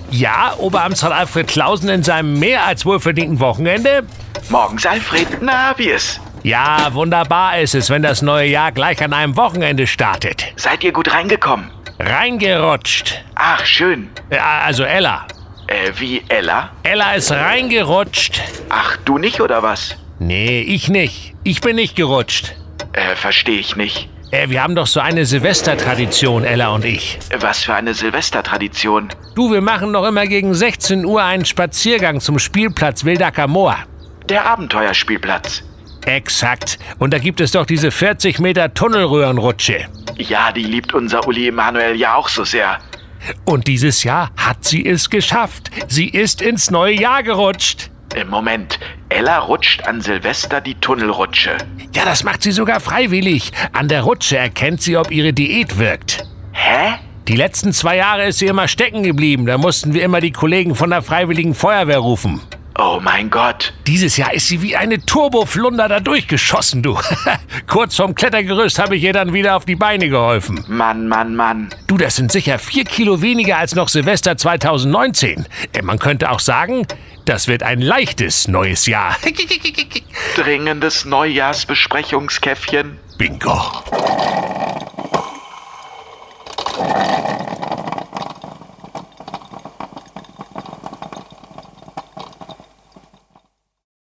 Ja, Oberamtsrat Alfred Clausen in seinem mehr als wohlverdienten Wochenende? Morgens, Alfred. Na, wie ist? Ja, wunderbar ist es, wenn das neue Jahr gleich an einem Wochenende startet. Seid ihr gut reingekommen? Reingerutscht. Ach, schön. Also Ella. Wie Ella? Ella ist reingerutscht. Ach, du nicht oder was? Nee, ich nicht. Ich bin nicht gerutscht. Verstehe ich nicht. Wir haben doch so eine Silvestertradition, Ella und ich. Was für eine Silvestertradition? Du, wir machen doch immer gegen 16 Uhr einen Spaziergang zum Spielplatz Wildacker Moor. Der Abenteuerspielplatz. Exakt. Und da gibt es doch diese 40 Meter Tunnelröhrenrutsche. Ja, die liebt unser Uli Emanuel ja auch so sehr. Und dieses Jahr hat sie es geschafft. Sie ist ins neue Jahr gerutscht. Moment, Ella rutscht an Silvester die Tunnelrutsche. Ja, das macht sie sogar freiwillig. An der Rutsche erkennt sie, ob ihre Diät wirkt. Hä? Die letzten 2 Jahre ist sie immer stecken geblieben. Da mussten wir immer die Kollegen von der Freiwilligen Feuerwehr rufen. Oh mein Gott. Dieses Jahr ist sie wie eine Turboflunder da durchgeschossen, du. Kurz vorm Klettergerüst habe ich ihr dann wieder auf die Beine geholfen. Mann. Du, das sind sicher 4 Kilo weniger als noch Silvester 2019. Man könnte auch sagen, das wird ein leichtes neues Jahr. Dringendes Neujahrsbesprechungskäffchen. Bingo.